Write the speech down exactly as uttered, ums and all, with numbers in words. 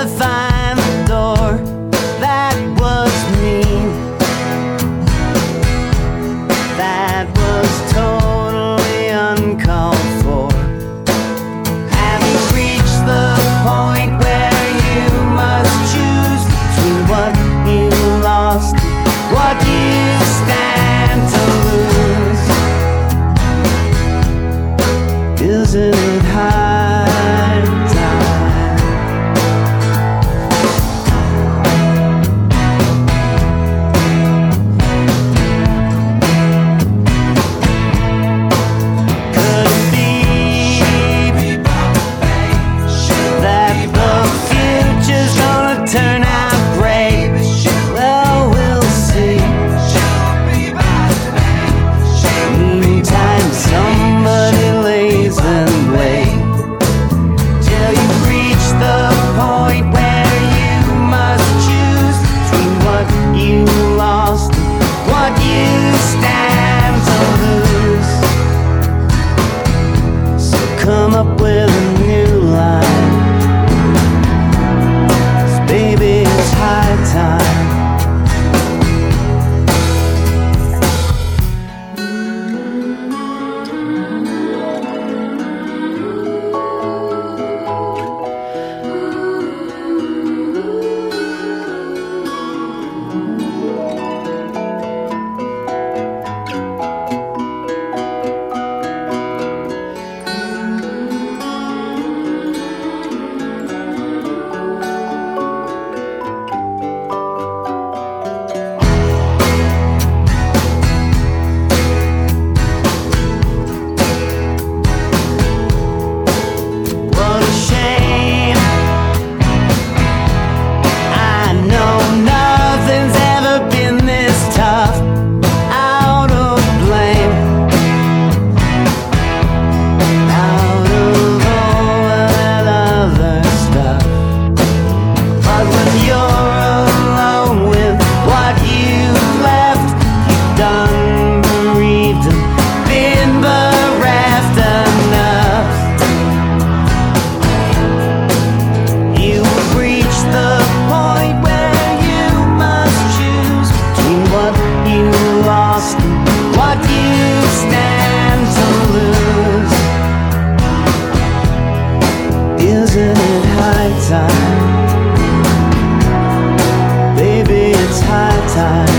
to find the door that was mean, that was totally uncalled for. Have you reached the point where you must choose between what you lost and what you stand to lose? Isn't it high time? Could it be that the future's gonna turn out great? Well, we'll see. Meantime, somebody lays and wait till you reach the point where you must choose between what you lost and what you stand to lose. So come up with a new line, 'cause baby, it's high time. What a shame. I know nothing's ever been this tough. Out of blame, out of all that other stuff. But when you're alone with what you've left, you've done bereaved and been bereft enough. You've reached the point where you must choose between what you lost and what you stand to lose. Isn't it high time? Baby, it's high time.